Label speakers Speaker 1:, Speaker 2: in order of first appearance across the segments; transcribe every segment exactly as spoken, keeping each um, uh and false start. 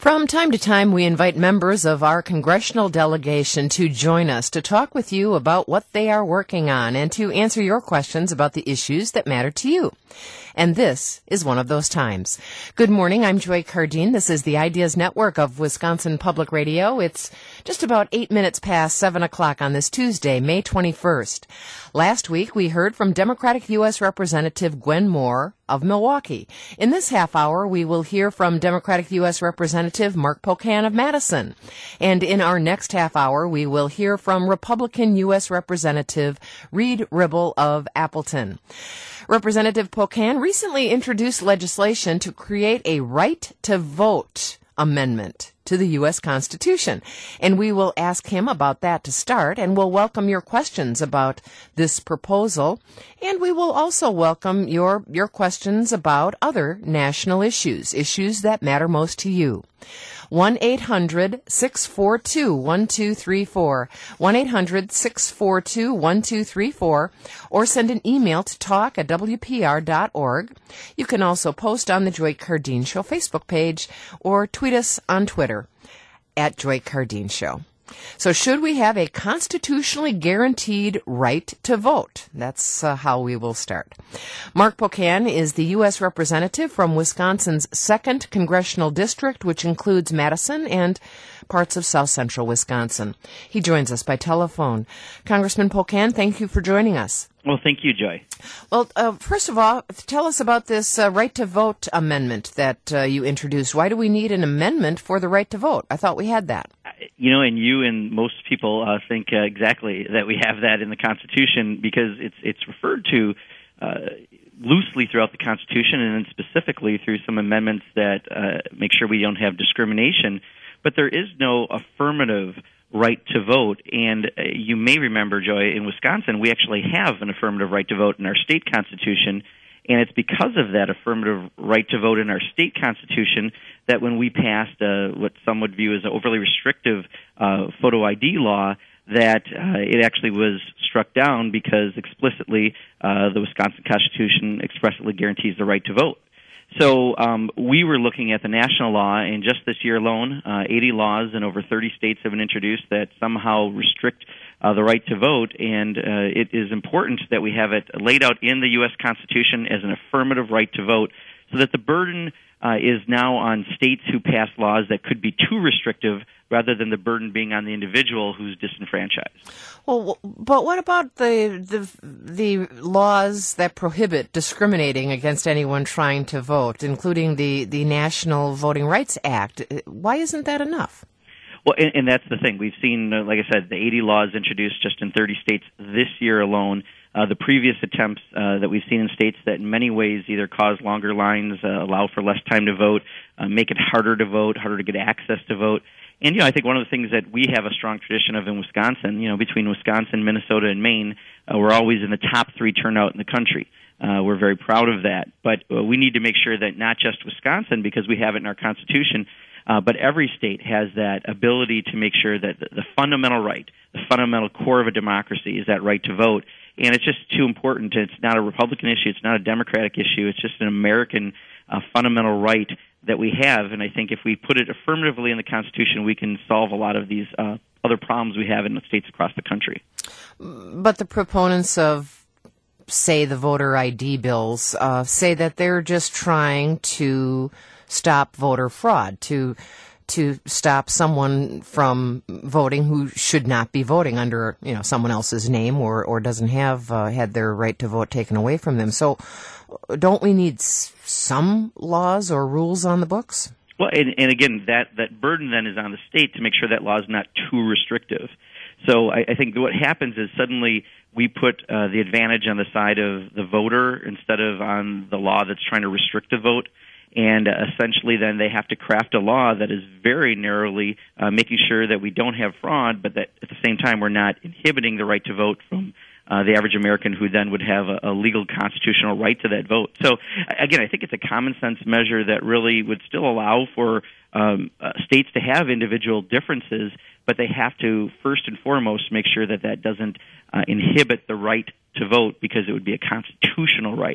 Speaker 1: From time to time, we invite members of our congressional delegation to join us to talk with you about what they are working on and to answer your questions about the issues that matter to you. And this is one of those times. Good morning, I'm Joy Cardine. This is the Ideas Network of Wisconsin Public Radio. It's just about eight minutes past seven o'clock on this Tuesday, May twenty-first. Last week, we heard from Democratic U S Representative Gwen Moore of Milwaukee. In this half hour, we will hear from Democratic U S Representative Mark Pocan of Madison. And in our next half hour, we will hear from Republican U S Representative Reed Ribble of Appleton. Representative Pocan recently introduced legislation to create a right to vote amendment to the U S Constitution. And we will ask him about that to start, and we'll welcome your questions about this proposal. And we will also welcome your, your questions about other national issues, issues that matter most to you. one eight hundred six four two one two three four, one eight hundred six four two one two three four, or send an email to talk at w p r dot org. You can also post on the Joy Cardine Show Facebook page or tweet us on Twitter at Joy Cardine Show. So should we have a constitutionally guaranteed right to vote? That's uh, how we will start. Mark Pocan is the U S representative from Wisconsin's second Congressional District, which includes Madison and parts of south central Wisconsin. He joins us by telephone. Congressman Pocan, thank you for joining us.
Speaker 2: Well, thank you, Joy.
Speaker 1: Well, uh, first of all, tell us about this uh, right to vote amendment that uh, you introduced. Why do we need an amendment for the right to vote? I thought we had that.
Speaker 2: You know, and you and most people uh, think uh, exactly that we have that in the Constitution because it's it's referred to uh, loosely throughout the Constitution and then specifically through some amendments that uh, make sure we don't have discrimination. But there is no affirmative right to vote. And uh, you may remember, Joy, in Wisconsin, we actually have an affirmative right to vote in our state constitution. And it's because of that affirmative right to vote in our state constitution that when we passed uh, what some would view as an overly restrictive uh, photo I D law, that uh, it actually was struck down because explicitly uh, the Wisconsin Constitution expressly guarantees the right to vote. So um, we were looking at the national law, and just this year alone, uh, eighty laws in over thirty states have been introduced that somehow restrict uh, the right to vote, and uh, it is important that we have it laid out in the U S Constitution as an affirmative right to vote so that the burden uh, is now on states who pass laws that could be too restrictive rather than the burden being on the individual who's disenfranchised.
Speaker 1: Well, but what about the the the laws that prohibit discriminating against anyone trying to vote, including the, the National Voting Rights Act? Why isn't that enough?
Speaker 2: Well, and, and that's the thing. We've seen, uh, like I said, the eighty laws introduced just in thirty states this year alone. Uh, the previous attempts uh, that we've seen in states that in many ways either cause longer lines, uh, allow for less time to vote, uh, make it harder to vote, harder to get access to vote. And, you know, I think one of the things that we have a strong tradition of in Wisconsin, you know, between Wisconsin, Minnesota, and Maine, uh, we're always in the top three turnout in the country. Uh, we're very proud of that. But uh, we need to make sure that not just Wisconsin, because we have it in our Constitution, uh, but every state has that ability to make sure that the, the fundamental right, the fundamental core of a democracy is that right to vote. And it's just too important. It's not a Republican issue. It's not a Democratic issue. It's just an American uh, fundamental right that we have. And I think if we put it affirmatively in the Constitution, we can solve a lot of these uh, other problems we have in the states across the country.
Speaker 1: But the proponents of, say, the voter I D bills uh, say that they're just trying to stop voter fraud, to to stop someone from voting who should not be voting under, you know, someone else's name or, or doesn't have uh, had their right to vote taken away from them. So don't we need s- some laws or rules on the books?
Speaker 2: Well, and, and again, that, that burden then is on the state to make sure that law is not too restrictive. So I, I think what happens is suddenly we put uh, the advantage on the side of the voter instead of on the law that's trying to restrict the vote. And uh, essentially then they have to craft a law that is very narrowly uh, making sure that we don't have fraud, but that at the same time we're not inhibiting the right to vote from uh, the average American who then would have a, a legal constitutional right to that vote. So, again, I think it's a common sense measure that really would still allow for um, uh, states to have individual differences, but they have to first and foremost make sure that that doesn't uh, inhibit the right to vote because it would be a constitutional right.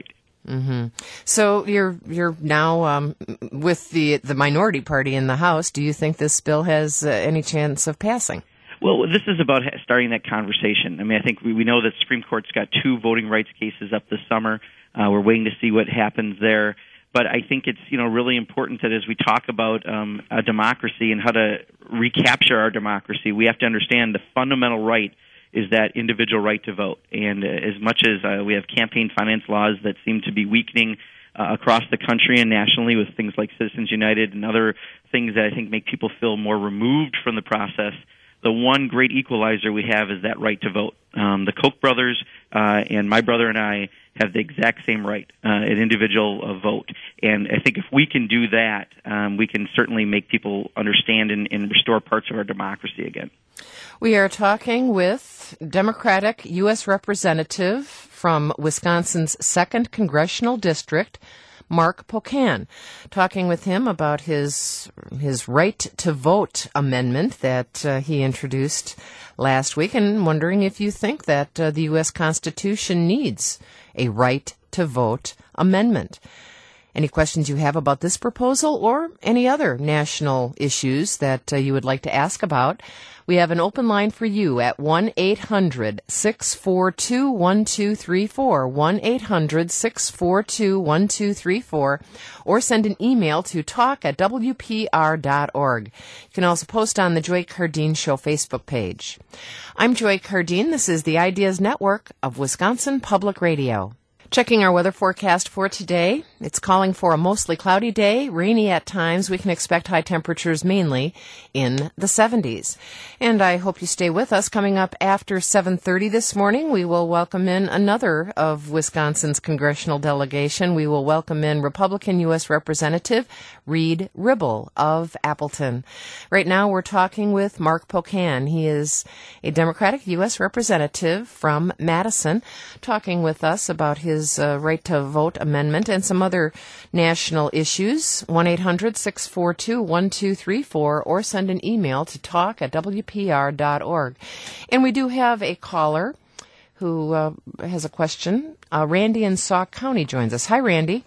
Speaker 1: Mm-hmm. So you're you're now um, with the the minority party in the House. Do you think this bill has uh, any chance of passing?
Speaker 2: Well, this is about starting that conversation. I mean, I think we, we know that Supreme Court's got two voting rights cases up this summer. Uh, we're waiting to see what happens there. But I think it's, you know, really important that as we talk about um, a democracy and how to recapture our democracy, we have to understand the fundamental right is that individual right to vote. And uh, as much as uh, we have campaign finance laws that seem to be weakening uh, across the country and nationally with things like Citizens United and other things that I think make people feel more removed from the process, the one great equalizer we have is that right to vote. Um, the Koch brothers uh, and my brother and I have the exact same right, uh, an individual uh, vote. And I think if we can do that, um, we can certainly make people understand and, and restore parts of our democracy again.
Speaker 1: We are talking with Democratic U S Representative from Wisconsin's second Congressional District, Mark Pocan, talking with him about his his right to vote amendment that uh, he introduced last week, and wondering if you think that uh, the U S Constitution needs a right to vote amendment. Any questions you have about this proposal or any other national issues that uh, you would like to ask about, we have an open line for you at one eight hundred six four two one two three four, one eight hundred six four two one two three four, or send an email to talk at w p r dot org. You can also post on the Joy Cardine Show Facebook page. I'm Joy Cardine. This is the Ideas Network of Wisconsin Public Radio. Checking our weather forecast for today, it's calling for a mostly cloudy day, rainy at times. We can expect high temperatures mainly in the seventies. And I hope you stay with us. Coming up after seven thirty this morning, we will welcome in another of Wisconsin's congressional delegation. We will welcome in Republican U S Representative Reed Ribble of Appleton. Right now we're talking with Mark Pocan. He is a Democratic U S Representative from Madison, talking with us about his Uh, right to vote amendment and some other national issues. one eight hundred six four two one two three four, or send an email to talk at w p r dot org. And we do have a caller who uh, has a question. Uh, Randy in Sauk County joins us. Hi, Randy.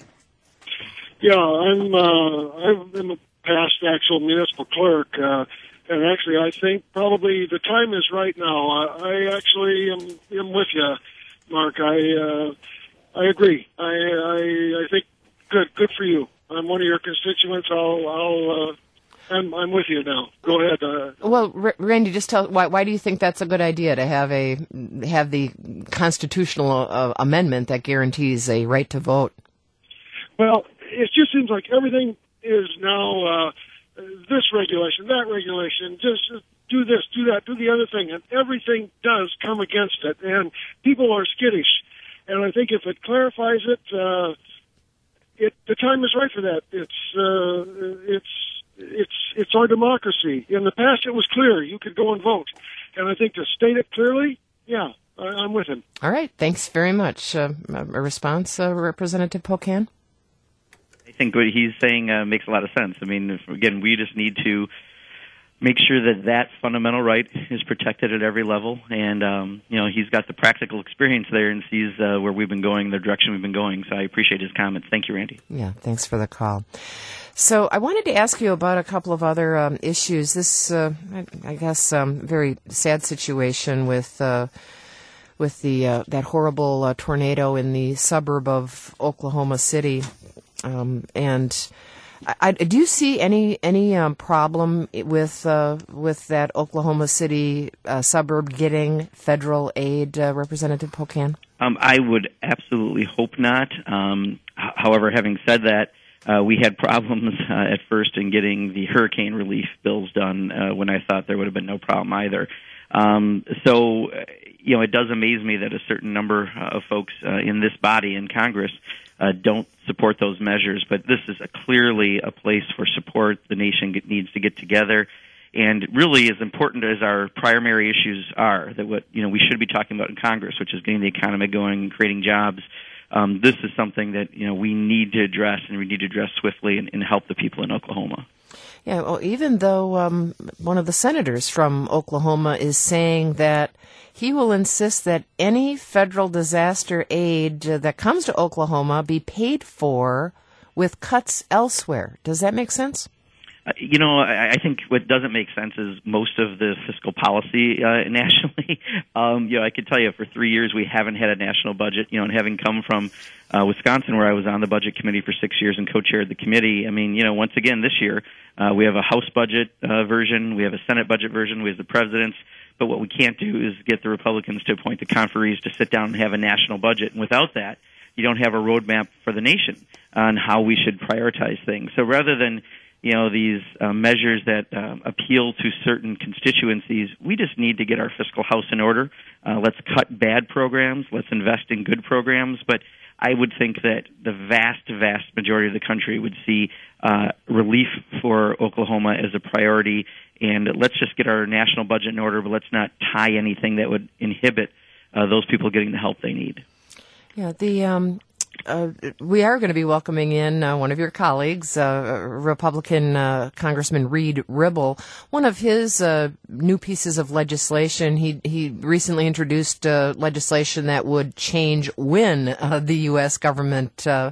Speaker 3: Yeah, I'm uh, I'm in the past actual municipal clerk, uh, and actually I think probably the time is right now. I, I actually am, am with you, Mark. I uh, I agree. I, I I think good good for you. I'm one of your constituents. I'll I'll uh, I'm I'm with you now. Go ahead. Uh,
Speaker 1: well, R- Randy, just tell why why do you think that's a good idea to have a have the constitutional uh, amendment that guarantees a right to vote?
Speaker 3: Well, it just seems like everything is now uh, this regulation, that regulation. Just do this, do that, do the other thing, and everything does come against it, and people are skittish. And I think if it clarifies it, uh, it the time is right for that. It's uh, it's it's it's our democracy. In the past, it was clear you could go and vote, and I think to state it clearly, yeah, I, I'm with him.
Speaker 1: All right, thanks very much. Uh, a response, uh, Representative Pocan?
Speaker 2: I think what he's saying uh, makes a lot of sense. I mean, if, again, we just need to make sure that that fundamental right is protected at every level. And, um, you know, he's got the practical experience there and sees uh, where we've been going, the direction we've been going. So I appreciate his comments. Thank you, Randy.
Speaker 1: Yeah, thanks for the call. So I wanted to ask you about a couple of other um, issues. This, uh, I, I guess, um, very sad situation with uh, with the uh, that horrible uh, tornado in the suburb of Oklahoma City. Um, and I, I, do you see any any um, problem with uh, with that Oklahoma City uh, suburb getting federal aid, uh, Representative Pocan?
Speaker 2: Um, I would absolutely hope not. Um, h- however, having said that, uh, we had problems uh, at first in getting the hurricane relief bills done uh, when I thought there would have been no problem either. Um, so, you know, it does amaze me that a certain number uh, of folks uh, in this body in Congress uh, don't support those measures. But this is a clearly a place for support. The nation get, needs to get together. And really, as important as our primary issues are, that what you know we should be talking about in Congress, which is getting the economy going and creating jobs, um, this is something that you know we need to address, and we need to address swiftly and, and help the people in Oklahoma.
Speaker 1: Yeah, well, even though um, one of the senators from Oklahoma is saying that he will insist that any federal disaster aid uh, that comes to Oklahoma be paid for with cuts elsewhere. Does that make sense?
Speaker 2: Uh, you know, I, I think what doesn't make sense is most of the fiscal policy uh, nationally. um, you know, I could tell you for three years we haven't had a national budget. You know, and having come from uh, Wisconsin, where I was on the budget committee for six years and co-chaired the committee, I mean, you know, once again this year uh, we have a House budget uh, version, we have a Senate budget version, we have the president's. But what we can't do is get the Republicans to appoint the conferees to sit down and have a national budget. And without that, you don't have a roadmap for the nation on how we should prioritize things. So rather than, you know, these uh, measures that um, appeal to certain constituencies, we just need to get our fiscal house in order. Uh, let's cut bad programs. Let's invest in good programs. But I would think that the vast, vast majority of the country would see uh, relief for Oklahoma as a priority. And let's just get our national budget in order, but let's not tie anything that would inhibit uh, those people getting the help they need.
Speaker 1: Yeah, the um, uh, we are going to be welcoming in uh, one of your colleagues, uh, Republican uh, Congressman Reed Ribble. One of his uh, new pieces of legislation, he he recently introduced uh, legislation that would change when uh, the U S government uh,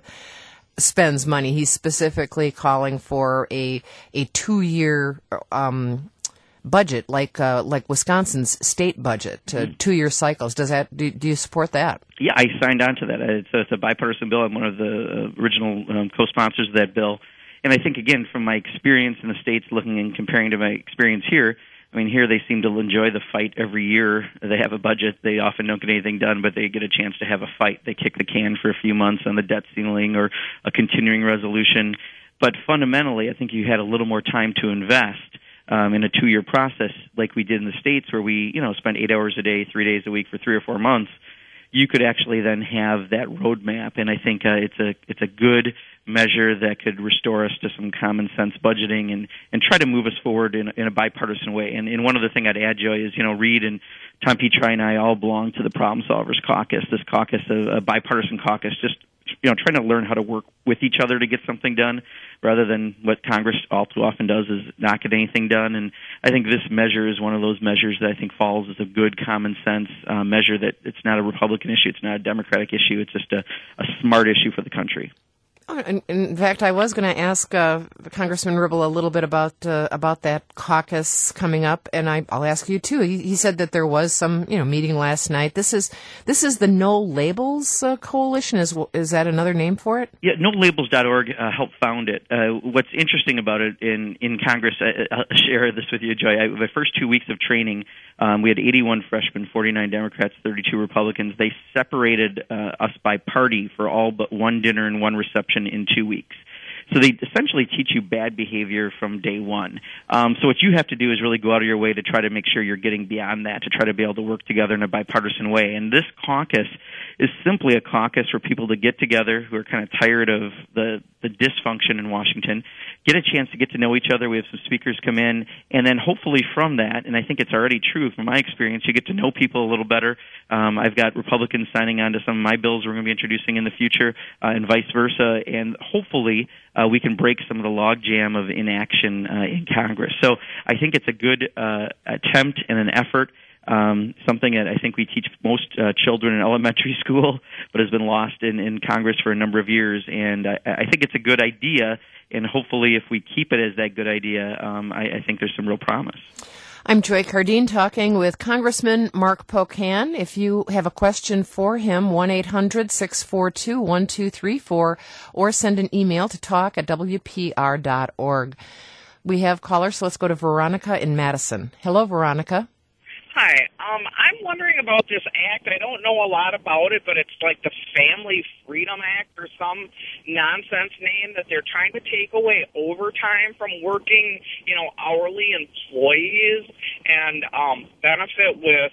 Speaker 1: spends money. He's specifically calling for a a two-year um, budget, like uh, like Wisconsin's state budget, uh, mm-hmm. two-year cycles. Does that do, do you support that?
Speaker 2: Yeah, I signed on to that. It's a, it's a bipartisan bill. I'm one of the uh, original um, co-sponsors of that bill. And I think, again, from my experience in the states, looking and comparing to my experience here, I mean, here they seem to enjoy the fight every year. They have a budget. They often don't get anything done, but they get a chance to have a fight. They kick the can for a few months on the debt ceiling or a continuing resolution. But fundamentally, I think you had a little more time to invest um, in a two-year process like we did in the States where we, you know, spent eight hours a day, three days a week for three or four months. You could actually then have that roadmap, and I think uh, it's a it's a good measure that could restore us to some common sense budgeting and, and try to move us forward in, in a bipartisan way. And, and one other thing I'd add, Joy, is, you know, Reed and Tom Petri and I all belong to the Problem Solvers Caucus, this caucus, a, a bipartisan caucus, just, you know, trying to learn how to work with each other to get something done rather than what Congress all too often does is not get anything done. And I think this measure is one of those measures that I think falls as a good common sense uh, measure that it's not a Republican issue, it's not a Democratic issue, it's just a, a smart issue for the country.
Speaker 1: Oh, in, in fact, I was going to ask uh, Congressman Ribble a little bit about uh, about that caucus coming up, and I, I'll ask you too. He, he said that there was some, you know, meeting last night. This is this is the No Labels uh, Coalition. Is is that another name for it?
Speaker 2: Yeah, no labels dot org uh, helped found it. Uh, what's interesting about it in in Congress, I, I'll share this with you, Joy. I, the first two weeks of training, um, we had eighty-one freshmen, forty-nine Democrats, thirty-two Republicans. They separated uh, us by party for all but one dinner and one reception in two weeks. So they essentially teach you bad behavior from day one. Um, so what you have to do is really go out of your way to try to make sure you're getting beyond that, to try to be able to work together in a bipartisan way. And this caucus is simply a caucus for people to get together who are kind of tired of the, the dysfunction in Washington, get a chance to get to know each other. We have some speakers come in, and then hopefully from that, and I think it's already true from my experience, you get to know people a little better. Um, I've got Republicans signing on to some of my bills we're going to be introducing in the future, uh, and vice versa, and hopefully uh, we can break some of the logjam of inaction uh, in Congress. So I think it's a good uh, attempt and an effort. Um, something that I think we teach most uh, children in elementary school, but has been lost in, in Congress for a number of years. And I, I think it's a good idea, and hopefully if we keep it as that good idea, um, I, I think there's some real promise.
Speaker 1: I'm Joy Cardine talking with Congressman Mark Pocan. If you have a question for him, one eight hundred six four two one two three four, or send an email to talk at w p r dot org. We have callers, so let's go to Veronica in Madison. Hello, Veronica.
Speaker 4: Hi. Um, I'm wondering about this act. I don't know a lot about it, but it's like the Family Freedom Act or some nonsense name that they're trying to take away overtime from working, you know, hourly employees and um, benefit with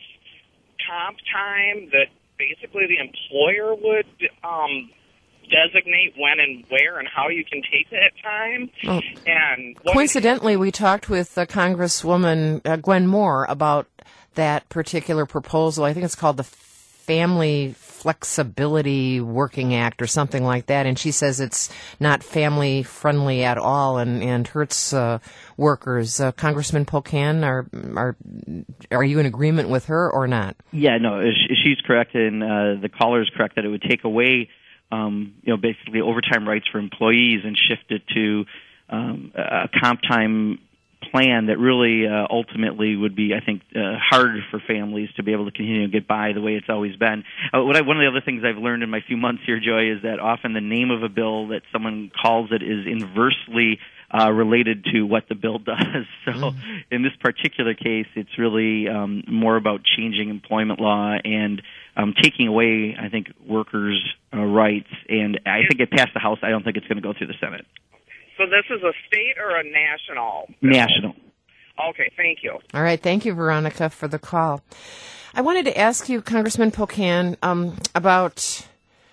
Speaker 4: comp time that basically the employer would um, designate when and where and how you can take that time.
Speaker 1: Oh.
Speaker 4: And
Speaker 1: coincidentally, we talked with uh, Congresswoman uh, Gwen Moore about that particular proposal. I think it's called the Family Flexibility Working Act or something like that, and she says it's not family friendly at all and, and hurts uh, workers. Uh, Congressman Pocan, are are are you in agreement with her or not?
Speaker 2: Yeah, no, she's correct, and uh, the caller is correct that it would take away, um, you know, basically overtime rights for employees and shift it to um, a comp time plan that really uh, ultimately would be, I think, uh, hard for families to be able to continue to get by the way it's always been. Uh, what I, one of the other things I've learned in my few months here, Joy, is that often the name of a bill that someone calls it is inversely uh, related to what the bill does. So mm-hmm. in this particular case, it's really um, more about changing employment law and um, taking away, I think, workers' uh, rights. And I think it passed the House. I don't think it's going to go through the Senate.
Speaker 4: So this is a state or a national bill?
Speaker 2: National.
Speaker 4: Okay, thank you.
Speaker 1: All right, thank you, Veronica, for the call. I wanted to ask you, Congressman Pocan, um, about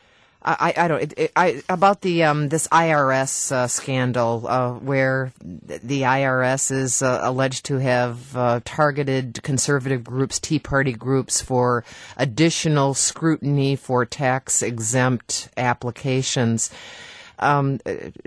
Speaker 1: I, I don't it, I about the um, this I R S uh, scandal uh, where the I R S is uh, alleged to have uh, targeted conservative groups, Tea Party groups, for additional scrutiny for tax exempt applications. Um,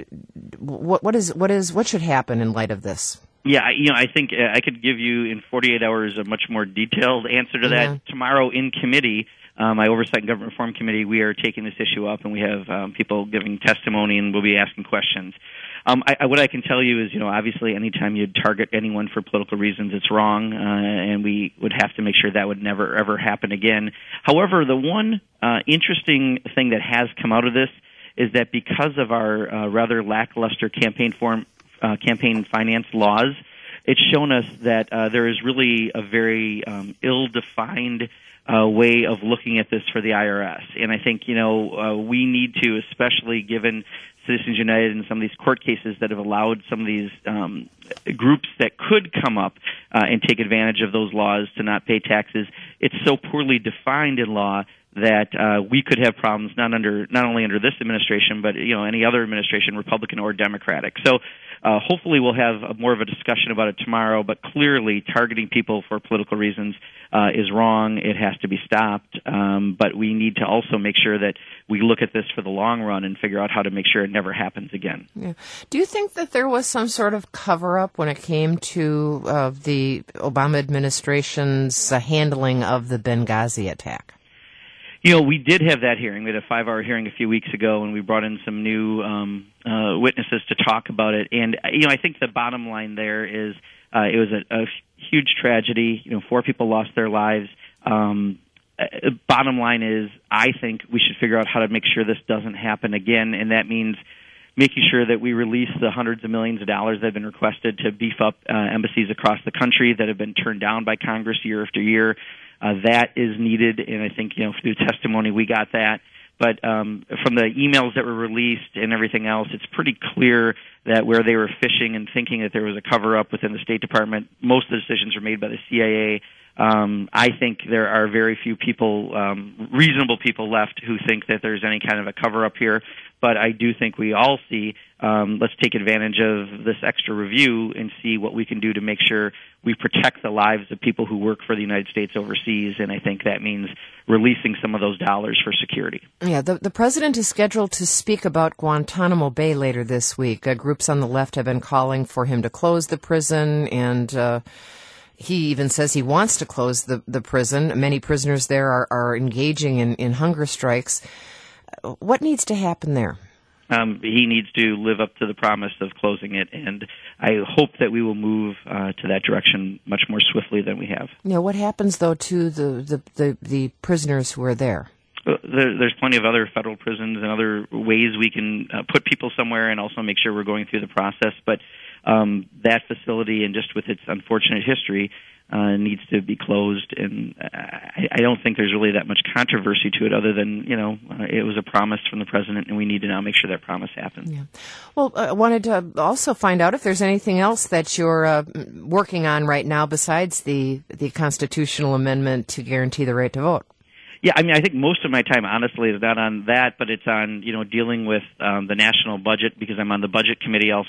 Speaker 1: what what is what is what should happen in light of this?
Speaker 2: Yeah, you know, I think uh, I could give you in forty-eight hours a much more detailed answer to that.
Speaker 1: Yeah.
Speaker 2: Tomorrow in committee, um, my Oversight and Government Reform Committee, we are taking this issue up, and we have um, people giving testimony, and we'll be asking questions. Um, I, I, what I can tell you is, you know, obviously anytime you target anyone for political reasons, it's wrong, uh, and we would have to make sure that would never, ever happen again. However, the one uh, interesting thing that has come out of this is that because of our uh, rather lackluster campaign form, uh, campaign finance laws, it's shown us that uh, there is really a very um, ill-defined uh, way of looking at this for the I R S. And I think, you know, uh, we need to, especially given Citizens United and some of these court cases that have allowed some of these um, groups that could come up uh, and take advantage of those laws to not pay taxes, it's so poorly defined in law that uh, we could have problems not under not only under this administration, but you know any other administration, Republican or Democratic. So uh, hopefully we'll have a, more of a discussion about it tomorrow. But clearly, targeting people for political reasons uh, is wrong. It has to be stopped. Um, but we need to also make sure that we look at this for the long run and figure out how to make sure it never happens again.
Speaker 1: Yeah. Do you think that there was some sort of cover-up when it came to uh, the Obama administration's uh, handling of the Benghazi attack?
Speaker 2: You know, we did have that hearing. We had a five-hour hearing a few weeks ago, and we brought in some new um, uh, witnesses to talk about it. And, you know, I think the bottom line there is uh, it was a, a huge tragedy. You know, four people lost their lives. Um, uh, bottom line is I think we should figure out how to make sure this doesn't happen again, and that means making sure that we release the hundreds of millions of dollars that have been requested to beef up uh, embassies across the country that have been turned down by Congress year after year. Uh, that is needed, and I think, you know, through testimony we got that. But um, from the emails that were released and everything else, it's pretty clear that where they were fishing and thinking that there was a cover-up within the State Department, most of the decisions were made by the C I A. Um, I think there are very few people, um, reasonable people left who think that there's any kind of a cover-up here. But I do think we all see, um, let's take advantage of this extra review and see what we can do to make sure we protect the lives of people who work for the United States overseas. And I think that means releasing some of those dollars for security. Yeah,
Speaker 1: the, the president is scheduled to speak about Guantanamo Bay later this week. Uh, groups on the left have been calling for him to close the prison, and uh, he even says he wants to close the, the prison. Many prisoners there are, are engaging in, in hunger strikes. What needs to happen there?
Speaker 2: Um, he needs to live up to the promise of closing it, and I hope that we will move uh, to that direction much more swiftly than we have.
Speaker 1: Yeah, what happens, though, to the, the, the, the prisoners who are there?
Speaker 2: There, there's plenty of other federal prisons and other ways we can uh, put people somewhere and also make sure we're going through the process. But um, that facility, and just with its unfortunate history, Uh, needs to be closed, and I, I don't think there's really that much controversy to it other than, you know, uh, it was a promise from the president, and we need to now make sure that promise happens.
Speaker 1: Yeah. Well, I wanted to also find out if there's anything else that you're uh, working on right now besides the, the constitutional amendment to guarantee the right to vote.
Speaker 2: Yeah, I mean, I think most of my time, honestly, is not on that, but it's on, you know, dealing with um, the national budget, because I'm on the budget committee also.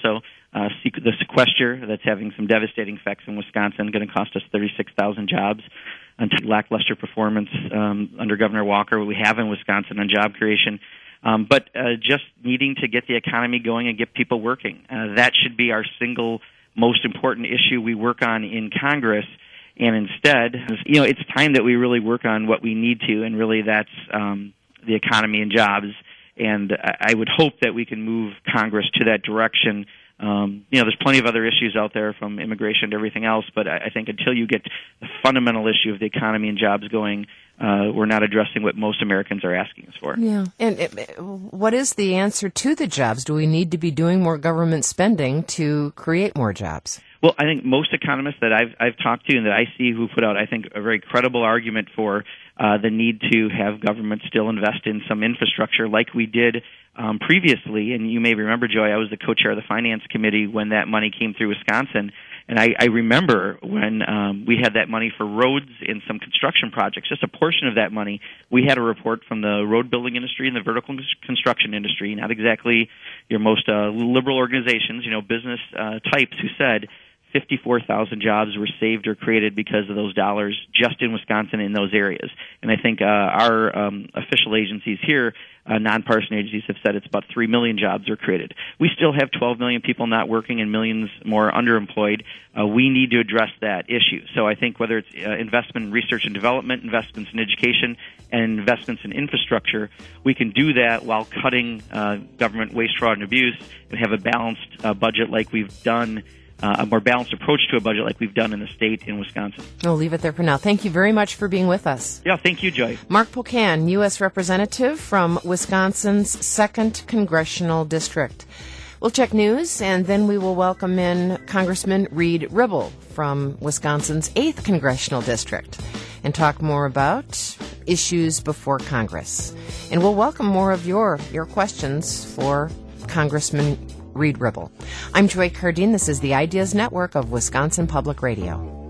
Speaker 2: uh, the sequester that's having some devastating effects in Wisconsin, going to cost us thirty-six thousand jobs. And lackluster performance um, under Governor Walker we have in Wisconsin on job creation. Um, but uh, just needing to get the economy going and get people working. Uh, that should be our single most important issue we work on in Congress. And instead, you know, it's time that we really work on what we need to, and really that's um, the economy and jobs. And I would hope that we can move Congress to that direction. Um, you know, there's plenty of other issues out there, from immigration to everything else, but I think until you get the fundamental issue of the economy and jobs going, uh, we're not addressing what most Americans are asking us for.
Speaker 1: Yeah. And it, what is the answer to the jobs? Do we need to be doing more government spending to create more jobs?
Speaker 2: Well, I think most economists that I've I've talked to and that I see who put out, I think, a very credible argument for uh, the need to have government still invest in some infrastructure like we did um, previously. And you may remember, Joy, I was the co-chair of the Finance Committee when that money came through Wisconsin. And I, I remember when um, we had that money for roads and some construction projects, just a portion of that money. We had a report from the road building industry and the vertical construction industry, not exactly your most uh, liberal organizations, you know, business uh, types, who said fifty-four thousand jobs were saved or created because of those dollars just in Wisconsin in those areas. And I think uh, our um, official agencies here, uh, nonpartisan agencies, have said it's about three million jobs were created. We still have twelve million people not working and millions more underemployed. Uh, we need to address that issue. So I think whether it's uh, investment in research and development, investments in education, and investments in infrastructure, we can do that while cutting uh, government waste, fraud, and abuse, and have a balanced uh, budget like we've done Uh, a more balanced approach to a budget like we've done in the state in Wisconsin.
Speaker 1: We'll leave it there for now. Thank you very much for being with us.
Speaker 2: Yeah, thank you, Joy.
Speaker 1: Mark Pocan, U S Representative from Wisconsin's second Congressional District. We'll check news, and then we will welcome in Congressman Reed Ribble from Wisconsin's eighth Congressional District and talk more about issues before Congress. And we'll welcome more of your, your questions for Congressman Reed Ribble. I'm Joy Cardine. This is the Ideas Network of Wisconsin Public Radio.